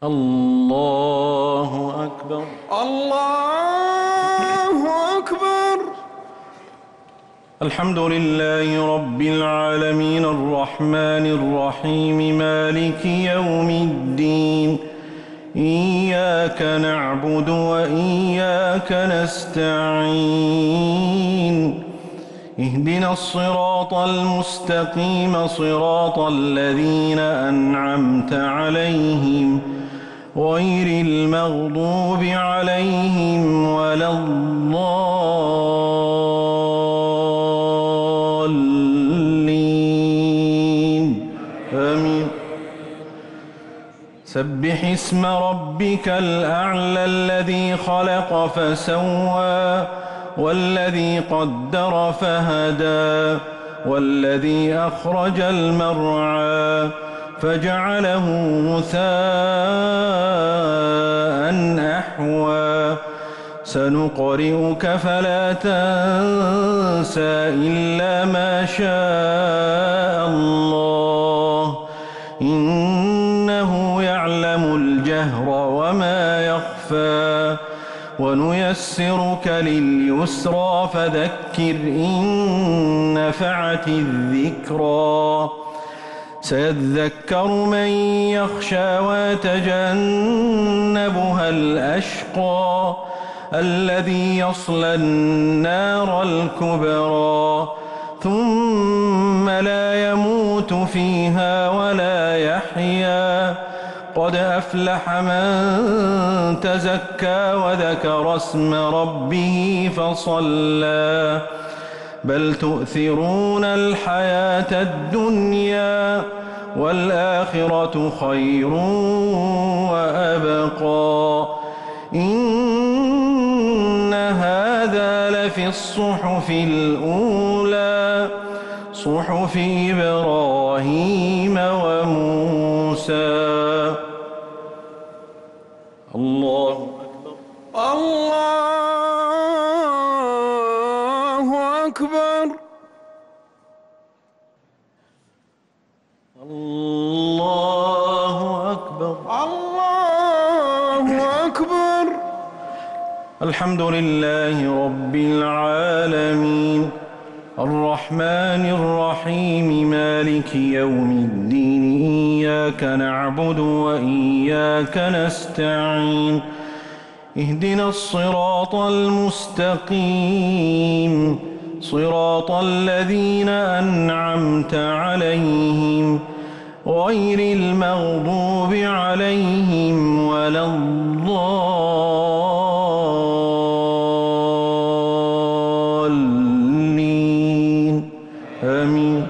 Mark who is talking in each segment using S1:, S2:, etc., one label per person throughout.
S1: الله أكبر.
S2: الله أكبر.
S1: الحمد لله رب العالمين الرحمن الرحيم مالك يوم الدين إياك نعبد وإياك نستعين اهدنا الصراط المستقيم صراط الذين أنعمت عليهم غير المغضوب عليهم ولا الضالين آمين. سبح اسم ربك الأعلى الذي خلق فسوى والذي قدر فهدى والذي أخرج المرعى فجعله غثاء أحوى سنقرئك فلا تنسى إلا ما شاء الله إنه يعلم الجهر وما يخفى ونيسرك لليسرى فذكر إن نفعت الذكرى سيذكر من يخشى ويتجنبها الأشقى الذي يصلى النار الكبرى ثم لا يموت فيها ولا يحيا قد أفلح من تزكى وذكر اسم ربه فصلى بل تؤثرون الحياة الدنيا والآخرة خير وأبقى إن هذا لفي الصحف الأولى صحف إبراهيم وموسى. الله أكبر.
S2: الله أكبر.
S1: الله أكبر.
S2: الله أكبر.
S1: الحمد لله رب العالمين الرحمن الرحيم مالك يوم الدين إياك نعبد وإياك نستعين اهدنا الصراط المستقيم صراط الذين أنعمت عليهم غير المغضوب عليهم ولا الضالين آمين.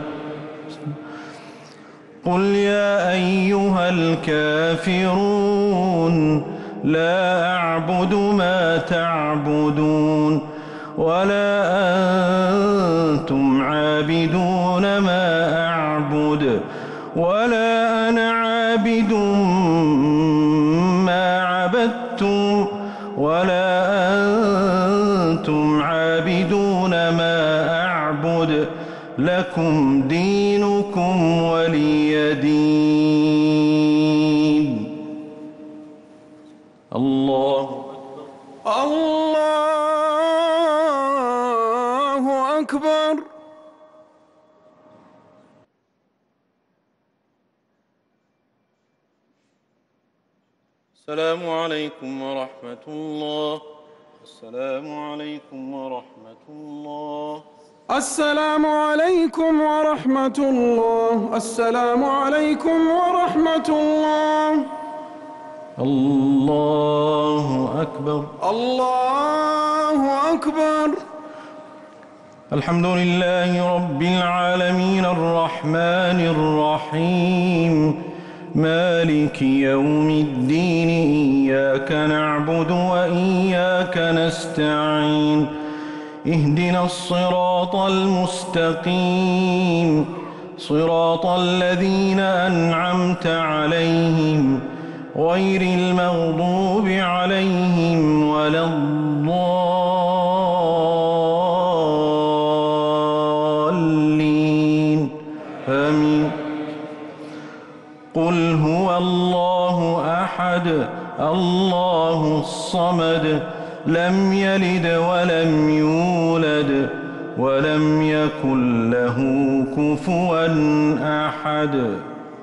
S1: قل يا أيها الكافرون لا أعبد ما تعبدون ولا أنتم عابدون ما أعبد ولا أنا عابد ما عبدتم ولا أنتم عابدون ما أعبد لكم دينكم ولي دين. الله
S2: الله أكبر.
S1: السلام عليكم ورحمة الله. السلام عليكم ورحمة الله.
S2: السلام عليكم ورحمة الله. السلام عليكم ورحمة الله.
S1: الله أكبر.
S2: الله أكبر.
S1: الحمد لله رب العالمين الرحمن الرحيم مالك يوم الدين إياك نعبد وإياك نستعين اهدنا الصراط المستقيم صراط الذين أنعمت عليهم غير المغضوب عليهم ولا الضالين آمين. قل هو الله أحد الله الصمد لم يلد ولم يولد ولم يكن له كفوا أحد.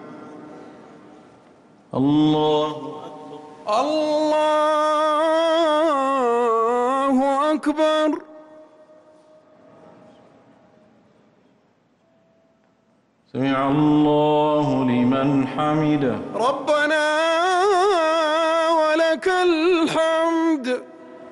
S1: الله
S2: أكبر.
S1: سمع الله لمن حمده.
S2: ربنا ولك الحمد.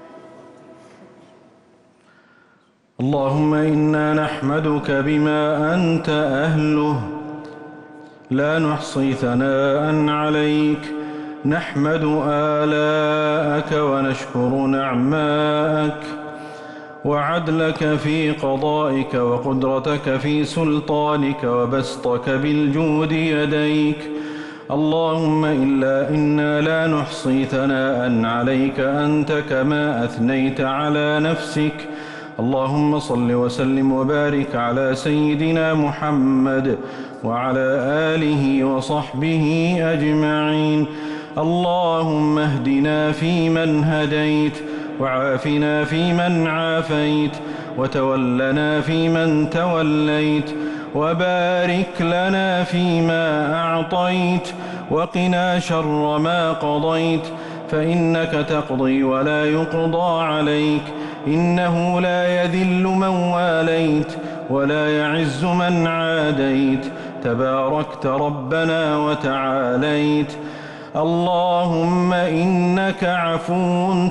S1: اللهم إنا نحمدك بما أنت أهله لا نحصي ثناء عليك، نحمد آلاءك ونشكر نعماءك وعدلك في قضائك وقدرتك في سلطانك وبسطك بالجود يديك. اللهم إنا لا نحصي ثناء عليك أنت كما أثنيت على نفسك. اللهم صل وسلم وبارك على سيدنا محمد وعلى آله وصحبه أجمعين. اللهم اهدنا فيمن هديت وعافنا فيمن عافيت وتولنا فيمن توليت وبارك لنا فيما أعطيت وقنا شر ما قضيت، فإنك تقضي ولا يقضى عليك، إنه لا يذل من واليت ولا يعز من عاديت، تباركت ربنا وتعاليت. اللهم إنك عفو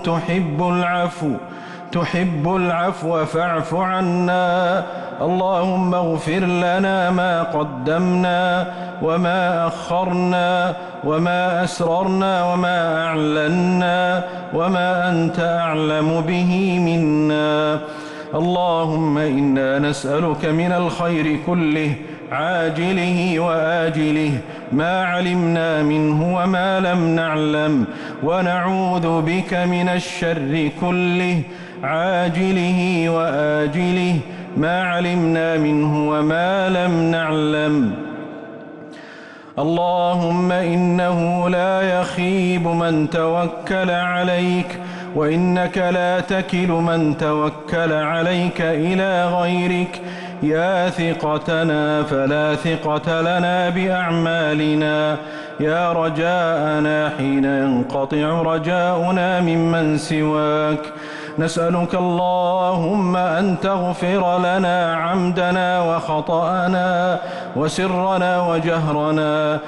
S1: تحب العفو فاعف عنا. اللهم اغفر لنا ما قدمنا وما أخرنا وما أسررنا وما أعلنا وما أنت أعلم به منا. اللهم إنا نسألك من الخير كله عاجله وآجله ما علمنا منه وما لم نعلم، ونعوذ بك من الشر كله عاجله وآجله ما علمنا منه وما لم نعلم. اللهم إنه لا يخيب من توكل عليك، وإنك لا تكل من توكل عليك إلى غيرك. يا ثقتنا فلا ثقة لنا بأعمالنا، يا رجاءنا حين ينقطع رجاؤنا ممن سواك. نسألك اللهم أن تغفر لنا عمدنا وخطأنا وسرنا وجهرنا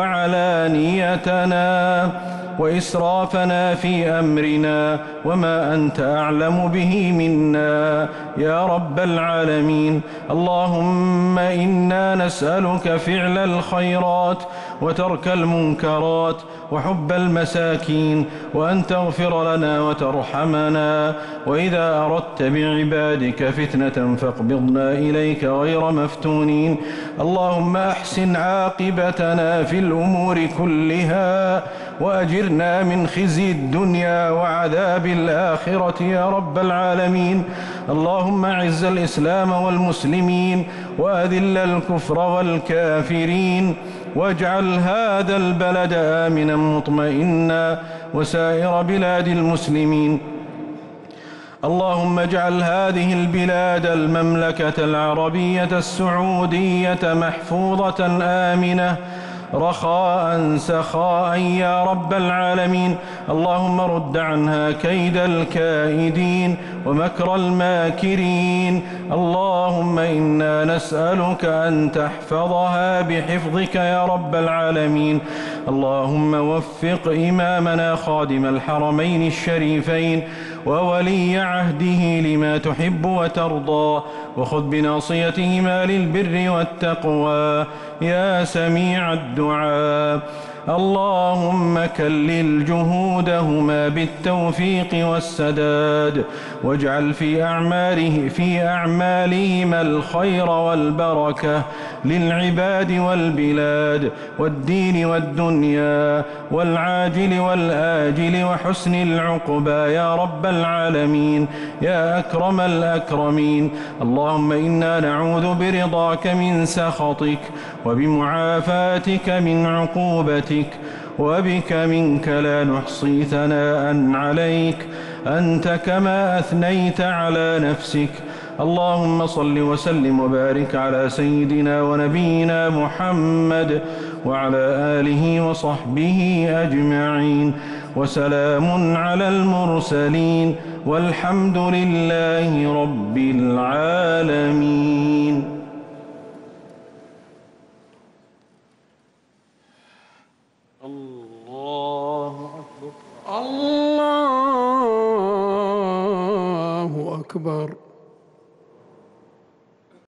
S1: وعلانيتنا وإسرافنا في أمرنا وما أنت أعلم به منا يا رب العالمين. اللهم إنا نسألك فعل الخيرات وترك المنكرات وحب المساكين، وأن تغفر لنا وترحمنا، وإذا أردت بعبادك فتنة فاقبضنا إليك غير مفتونين. اللهم أحسن عاقبتنا في الأمور كلها، وأجرنا من خزي الدنيا وعذاب الآخرة يا رب العالمين. اللهم أعز الإسلام والمسلمين وأذل الكفر والكافرين، واجعل هذا البلد آمنا مطمئنا وسائر بلاد المسلمين. اللهم اجعل هذه البلاد المملكة العربية السعودية محفوظة آمنة رخاء سخاء يا رب العالمين. اللهم رد عنها كيد الكائدين ومكر الماكرين. اللهم إنا نسألك أن تحفظها بحفظك يا رب العالمين. اللهم وفق إمامنا خادم الحرمين الشريفين وولي عهده لما تحب وترضى، وخذ بناصيتهما للبر والتقوى يا سميع الدعاء. اللهم كلل جهودهما بالتوفيق والسداد، واجعل في أعمالهما الخير والبركة للعباد والبلاد والدين والدنيا والعاجل والآجل وحسن العقبى يا رب العالمين يا أكرم الأكرمين. اللهم إنا نعوذ برضاك من سخطك وبمعافاتك من عقوبتك، وبك منك لا نحصي ثناء عليك، أنت كما أثنيت على نفسك. اللهم صل وسلم وبارك على سيدنا ونبينا محمد وعلى آله وصحبه أجمعين، وسلام على المرسلين، والحمد لله رب العالمين.
S2: الله أكبر. الله أكبر.